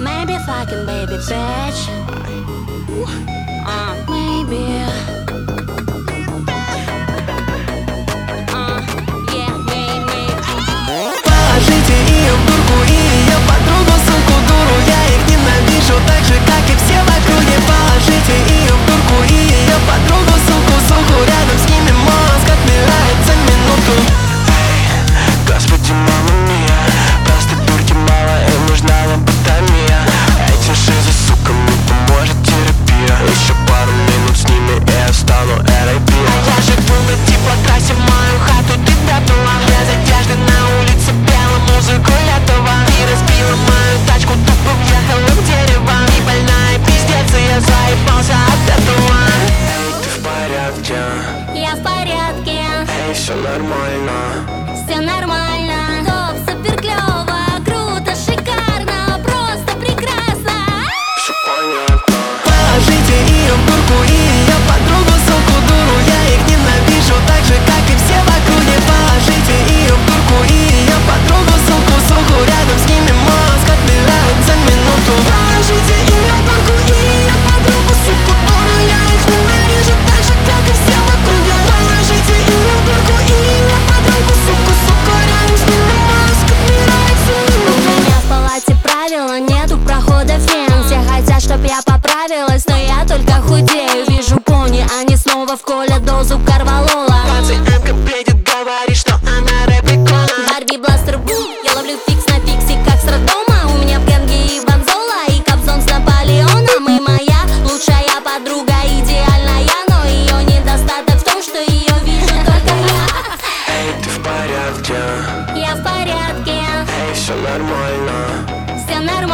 Maybe fucking baby bitch. Maybe. Yeah, maybe. Положите ее в дурку и ее подругу, суку, дуру. Я их ненавижу так же, как и все в округе. Положите ее в дурку и ее подругу, суку, суку. Рядом с ними мозг отмирает за минуту. Господи, мама мия, просто дурки мало, им нужна лоботомия. Этим шизы, сука, мне поможет терапия. Еще пару минут с ними и я стану R.I.P. А я живу на теплотрассе, в мою хату ты добыла. Без одежды на улице пела музыку летова. И разбила мою тачку, тупо въехала в дерево. И больная пиздец, и я заебался от этого. Эй, ты в порядке? Я в порядке. Эй, все нормально. Все нормально. Топ, супер клево, круто, шикарно, просто прекрасно. Все понятно. Положите ее в дурку и ее подругу, суку, дуру. Я их ненавижу так же, как и все в округе. Положите ее в дурку и ее подругу, суку, суку. Рядом с ними мозг отмирает за минуту. Положите ее в дурку и ее подругу, суку, дуру. Я их ненавижу так же, как и все в округе. Положите ее в дурку и ее подругу, суку, суку. Рядом с ними мозг отмирает за минуту. У меня в палате правила, нету прохода фен. Все хотят, чтоб я поправилась, но я только худею. Вижу пони, они снова вколят дозу карвалола. Пациентка бредит, говорит, что она рэп-икона. Барби бластер бум, я ловлю фикс на фиксе, как с роддома. У меня в гэнге и Бонзола, и Кобзон с Наполеоном. И моя лучшая подруга идеальная, но ее недостаток в том, что ее вижу только я. Эй, ты в порядке? Я в порядке. Эй, все нормально. Все нормально.